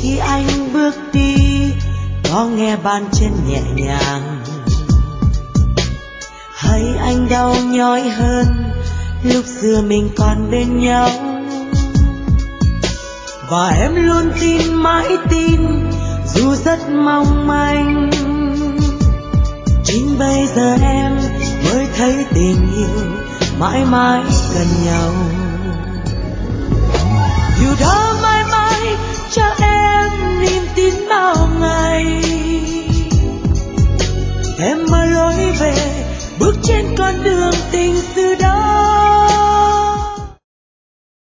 khi anh bước đi có nghe bàn chân nhẹ nhàng, hay anh đau nhói hơn lúc xưa mình còn bên nhau. Và em luôn tin, mãi tin, dù rất mong manh. Chính bây giờ em mới thấy tình yêu mãi mãi cần nhau. Điều đó mãi mãi cho em niềm tin